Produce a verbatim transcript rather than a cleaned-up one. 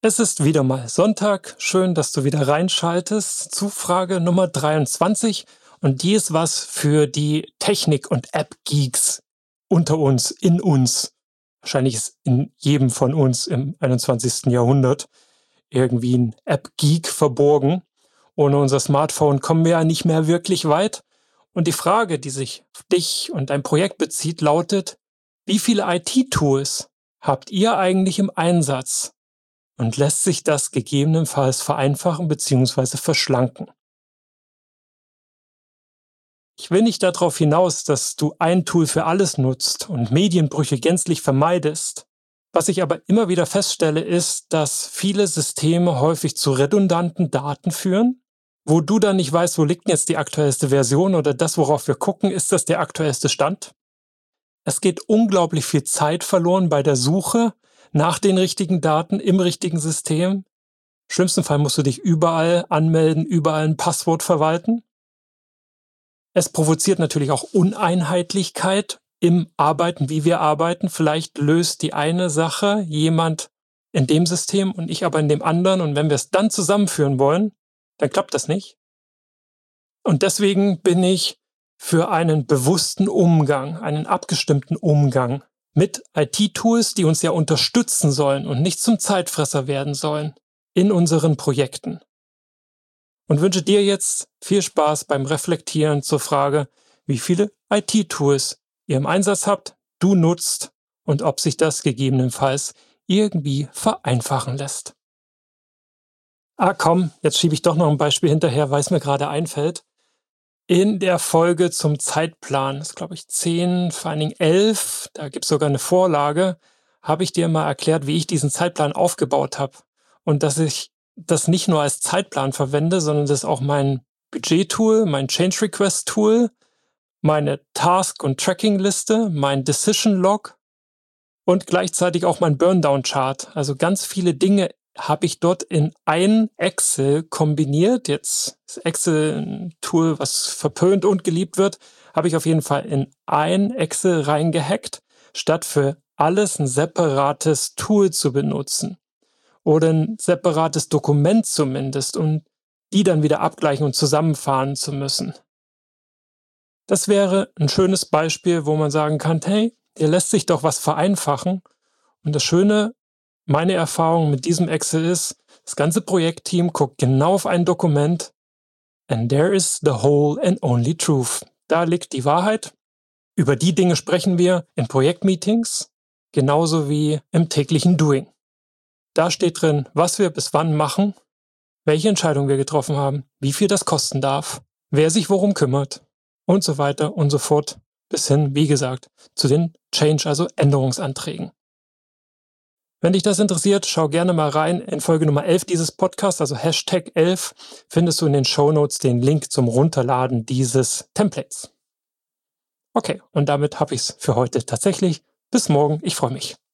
Es ist wieder mal Sonntag. Schön, dass du wieder reinschaltest zu Frage Nummer dreiundzwanzig. Und die ist was für die Technik- und App-Geeks unter uns, in uns. Wahrscheinlich ist in jedem von uns im einundzwanzigsten Jahrhundert irgendwie ein App-Geek verborgen. Ohne unser Smartphone kommen wir ja nicht mehr wirklich weit. Und die Frage, die sich auf dich und dein Projekt bezieht, lautet: Wie viele I T-Tools habt ihr eigentlich im Einsatz? Und lässt sich das gegebenenfalls vereinfachen bzw. verschlanken? Ich will nicht darauf hinaus, dass du ein Tool für alles nutzt und Medienbrüche gänzlich vermeidest. Was ich aber immer wieder feststelle, ist, dass viele Systeme häufig zu redundanten Daten führen, wo du dann nicht weißt, wo liegt denn jetzt die aktuellste Version oder das, worauf wir gucken, ist das der aktuellste Stand? Es geht unglaublich viel Zeit verloren bei der Suche nach den richtigen Daten im richtigen System. Im schlimmsten Fall musst du dich überall anmelden, überall ein Passwort verwalten. Es provoziert natürlich auch Uneinheitlichkeit im Arbeiten, wie wir arbeiten. Vielleicht löst die eine Sache jemand in dem System und ich aber in dem anderen. Und wenn wir es dann zusammenführen wollen, dann klappt das nicht. Und deswegen bin ich für einen bewussten Umgang, einen abgestimmten Umgang mit I T-Tools, die uns ja unterstützen sollen und nicht zum Zeitfresser werden sollen in unseren Projekten. Und wünsche dir jetzt viel Spaß beim Reflektieren zur Frage, wie viele I T-Tools ihr im Einsatz habt, du nutzt und ob sich das gegebenenfalls irgendwie vereinfachen lässt. Ah komm, jetzt schiebe ich doch noch ein Beispiel hinterher, weil es mir gerade einfällt. In der Folge zum Zeitplan, das ist glaube ich zehn, vor allen Dingen elf, da gibt es sogar eine Vorlage, habe ich dir mal erklärt, wie ich diesen Zeitplan aufgebaut habe. Und dass ich das nicht nur als Zeitplan verwende, sondern das ist auch mein Budget-Tool, mein Change-Request-Tool, meine Task- und Tracking-Liste, mein Decision-Log und gleichzeitig auch mein Burndown-Chart. Also ganz viele Dinge habe ich dort in ein Excel kombiniert. Jetzt ist Excel ein Tool, was verpönt und geliebt wird, habe ich auf jeden Fall in ein Excel reingehackt, statt für alles ein separates Tool zu benutzen oder ein separates Dokument zumindest, um die dann wieder abgleichen und zusammenfahren zu müssen. Das wäre ein schönes Beispiel, wo man sagen kann, hey, hier lässt sich doch was vereinfachen. Und das Schöne, meine Erfahrung mit diesem Excel ist, das ganze Projektteam guckt genau auf ein Dokument and there is the whole and only truth. Da liegt die Wahrheit. Über die Dinge sprechen wir in Projektmeetings, genauso wie im täglichen Doing. Da steht drin, was wir bis wann machen, welche Entscheidung wir getroffen haben, wie viel das kosten darf, wer sich worum kümmert und so weiter und so fort, bis hin, wie gesagt, zu den Change, also Änderungsanträgen. Wenn dich das interessiert, schau gerne mal rein. In Folge Nummer elf dieses Podcasts, also Hashtag elf, findest du in den Shownotes den Link zum Runterladen dieses Templates. Okay, und damit habe ich es für heute tatsächlich. Bis morgen, ich freue mich.